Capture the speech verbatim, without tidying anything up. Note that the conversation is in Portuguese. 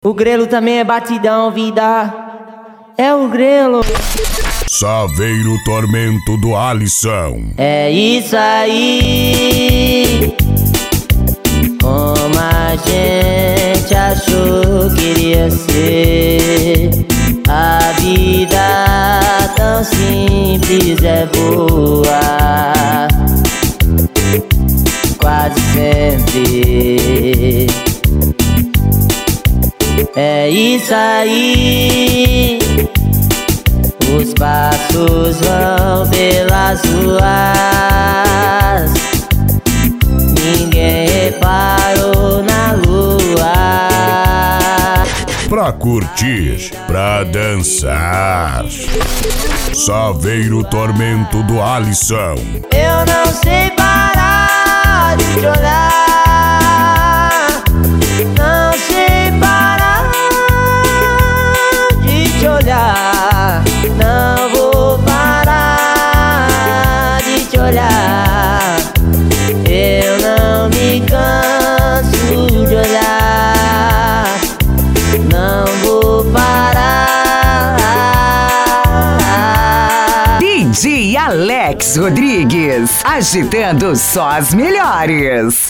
O grelo também é batidão, vida. É o grelo. Saveiro Tormento do Alisson. É isso aí. Como a gente achou que iria ser. A vida tão simples é boa. Quase sempre. É isso aí. Os passos vão pelas ruas. Ninguém reparou na lua. Pra curtir, pra dançar. Saveiro Tormento do Alisson. Eu não sei parar de te olhar. Não sei parar de te olhar. Não vou parar de te olhar. Eu não me canso de olhar. Não vou parar. D J Alex Rodrigues, agitando só as melhores.